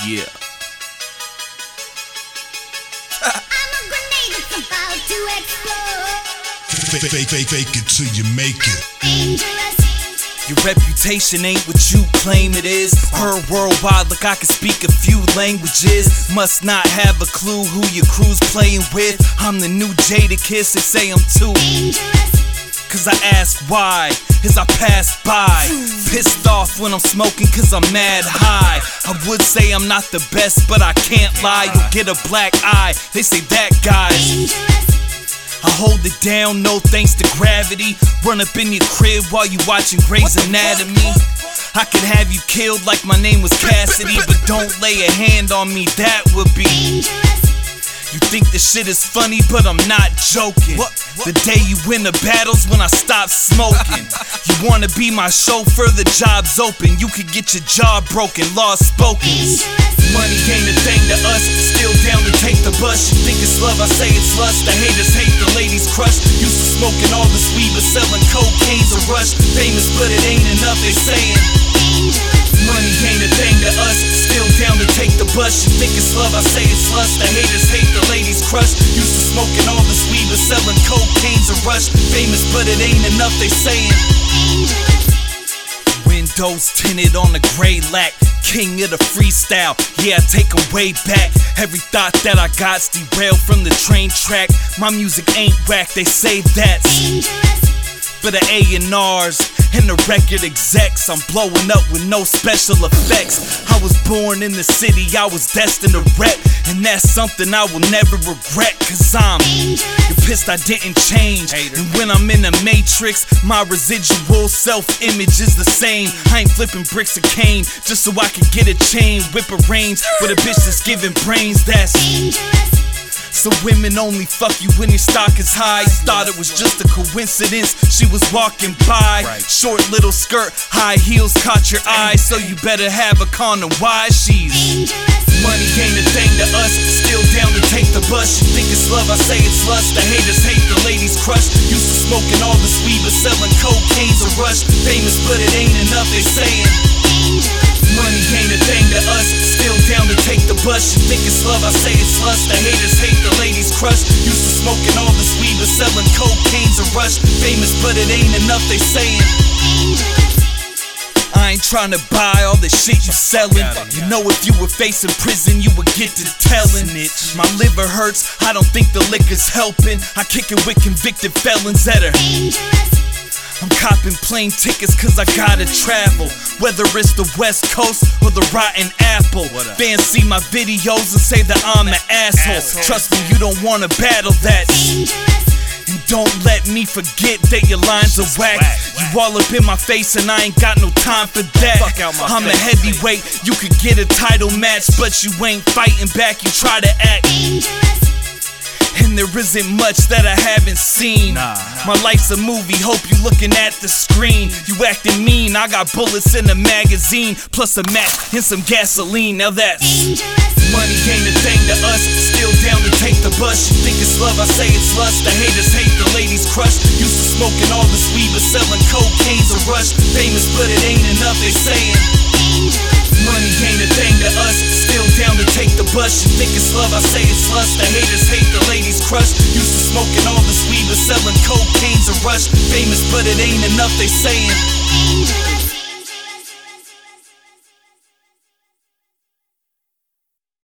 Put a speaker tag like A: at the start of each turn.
A: Yeah.
B: I'm a grenade that's about to explode.
C: Fake it till you make it.
B: Dangerous.
A: Your reputation ain't what you claim it is. Heard worldwide like I can speak a few languages. Must not have a clue who your crew's playing with. I'm the new Jadakiss, they say I'm too
B: Dangerous.
A: Cause I ask why, as I pass by. Pissed off when I'm smoking cause I'm mad high. I would say I'm not the best, but I can't lie. You'll get a black eye, they say that guy's
B: Dangerous.
A: I hold it down, no thanks to gravity. Run up in your crib while you watching Grey's Anatomy. I could have you killed like my name was Cassidy, but don't lay a hand on me, that would be
B: Dangerous.
A: You think this shit is funny, but I'm not joking. The day you win the battle's when I stop smoking. You wanna be my chauffeur, the job's open. You could get your jaw broken, law spoken. Money ain't a thing to us, still down to take the bus. You think it's love, I say it's lust. The haters hate, the ladies crush. Used to smoking all this weed, but selling cocaine's a rush. Famous, but it ain't enough, they saying. Money ain't a thing to us, still down to take the bus. You think it's love, I say it's lust. The haters hate, the ladies crush. Used to smoking all this weed, but selling cocaine's a rush. Famous, but it ain't enough, they saying. Windows tinted on a gray lack. King of the freestyle, yeah, I take 'em way back. Every thought that I got's derailed from the train track. My music ain't whack, they say that's for the A&Rs and the record execs. I'm blowing up with no special effects. I was born in the city, I was destined to rep, and that's something I will never regret. Cause you're pissed I didn't change. And when I'm in the matrix, my residual self-image is the same. I ain't flipping bricks of cane just so I can get a chain. Whip a range with a bitch that's giving brains, that's so women only fuck you when your stock is high. Thought it was just a coincidence, she was walking by. Short little skirt, high heels caught your eye. So you better have a condom, why she's money ain't a thing to us, still down to take the bus. You think it's love, I say it's lust. The haters hate, the ladies crush. Used to smoking all this weed, but selling cocaine's a rush. Famous, but it ain't enough, they saying. Money ain't a thing to us, still down to take the bus. You think it's love, I say it's lust. The haters hate, the ladies crush. Used to smoking all this weed, but selling cocaine's a rush. Famous, but it ain't enough, they saying. I ain't tryna buy all the shit you sellin'. You know if you were facing prison, you would get to tellin' it. My liver hurts, I don't think the liquor's helping. I kick it with convicted felons that are I'm copping plane tickets cause I gotta travel. Whether it's the West Coast or the Rotten Apple. Fans see my videos and say that I'm an asshole. Trust me, you don't wanna battle that. And don't let me forget that your lines are whack. You all up in my face and I ain't got no time for that. I'm a heavyweight, you could get a title match, but you ain't fighting back, you try to act. And there isn't much that I haven't seen. My life's a movie, hope you looking at the screen. You acting mean, I got bullets in the magazine, plus a match and some gasoline, now that's money ain't a thing to us, still down to take the bus. You think it's love, I say it's lust. The haters hate, the ladies crush. Used to smoking all this weed, but selling cocaine's a rush. Famous, but it ain't enough, they saying. Money ain't a thing to us, still down to take the bus. You think it's love, I say it's lust. The haters hate, the ladies crush. Used to smoking all this weed, but selling cocaine's a rush. Famous, but it ain't enough, they saying.